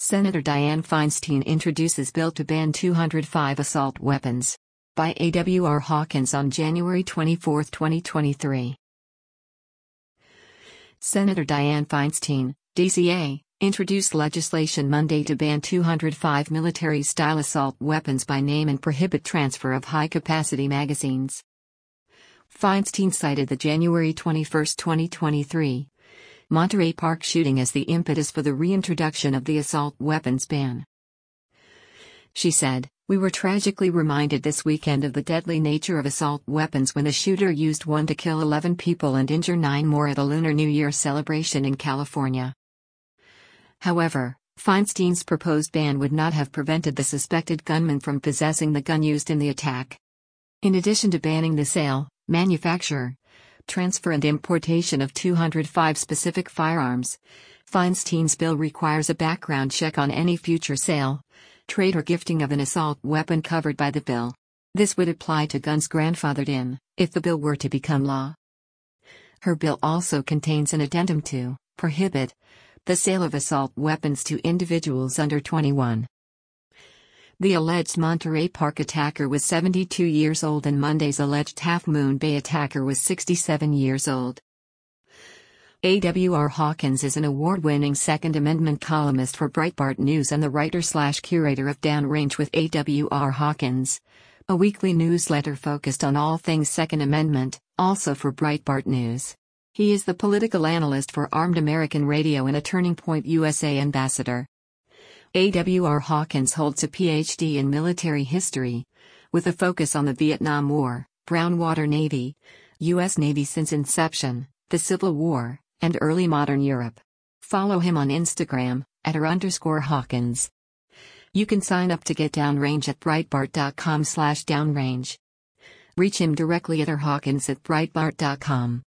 Senator Dianne Feinstein introduces bill to ban 205 assault weapons. By A.W.R. Hawkins on January 24, 2023. Senator Dianne Feinstein, DCA, introduced legislation Monday to ban 205 military-style assault weapons by name and prohibit transfer of high-capacity magazines. Feinstein cited the January 21, 2023, Monterey Park shooting as the impetus for the reintroduction of the assault weapons ban. She said, "We were tragically reminded this weekend of the deadly nature of assault weapons when a shooter used one to kill 11 people and injure 9 more at a Lunar New Year celebration in California." However, Feinstein's proposed ban would not have prevented the suspected gunman from possessing the gun used in the attack. In addition to banning the sale, manufacture, transfer and importation of 205 specific firearms, Feinstein's bill requires a background check on any future sale, trade or gifting of an assault weapon covered by the bill. This would apply to guns grandfathered in, if the bill were to become law. Her bill also contains an addendum to prohibit the sale of assault weapons to individuals under 21. The alleged Monterey Park attacker was 72 years old and Monday's alleged Half Moon Bay attacker was 67 years old. A.W.R. Hawkins is an award-winning Second Amendment columnist for Breitbart News and the writer/curator of Downrange with A.W.R. Hawkins, a weekly newsletter focused on all things Second Amendment, also for Breitbart News. He is the political analyst for Armed American Radio and a Turning Point USA ambassador. A.W.R. Hawkins holds a Ph.D. in military history, with a focus on the Vietnam War, Brown Water Navy, U.S. Navy since inception, the Civil War, and early modern Europe. Follow him on Instagram, @r_Hawkins. You can sign up to get Downrange at Breitbart.com/downrange. Reach him directly at rhawkins@breitbart.com.